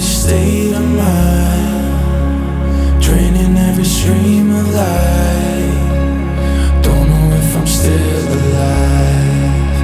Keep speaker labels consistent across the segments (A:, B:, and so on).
A: this state of mind, draining every stream of light. Don't know if I'm still alive.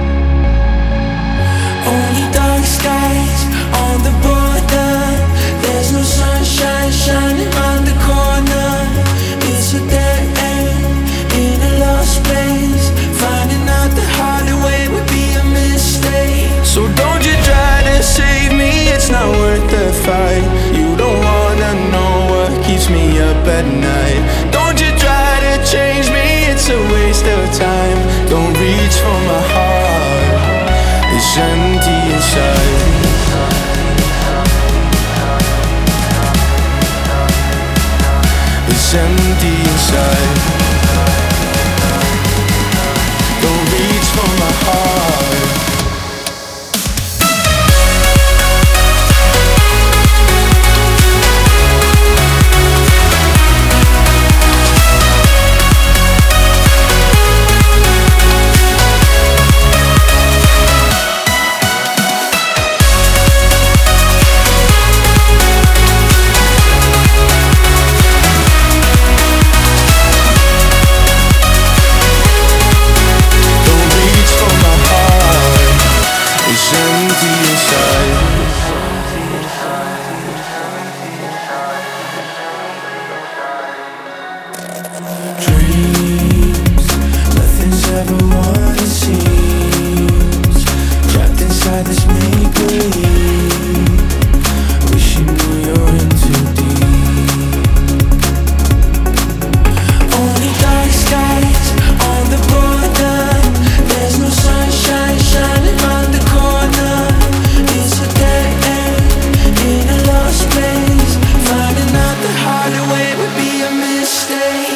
A: Only dark skies on the border. There's no sunshine shining round the corner. It's a dead end in a lost place. Finding out the harder way would be a mistake. So don't you try to save me, it's not worth the fight. You don't wanna know what keeps me up at night. Don't you try to change me, it's a waste of time. Don't reach for my heart, it's empty inside. It's empty inside. Don't reach for my heart. Dreams, nothing's ever what it seems. Trapped inside this make-believe. Wish you knew you're in too deep. Only dark skies on the border. There's no sunshine shining round the corner. It's a dead end in a lost place. Finding out the harder way would be a mistake.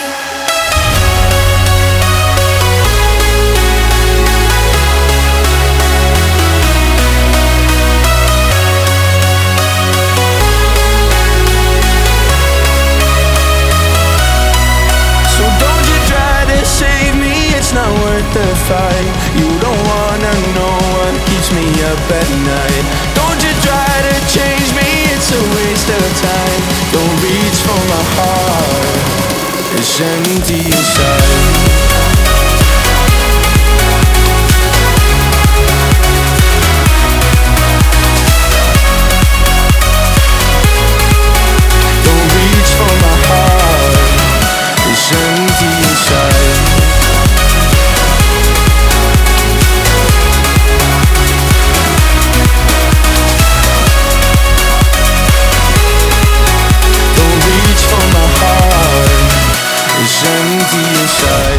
A: Not worth the fight. You don't wanna know what keeps me up at night. Don't you try to change me, it's a waste of time. Don't reach for my heart, it's empty inside. Don't reach for my heart, it's empty inside. It's empty inside.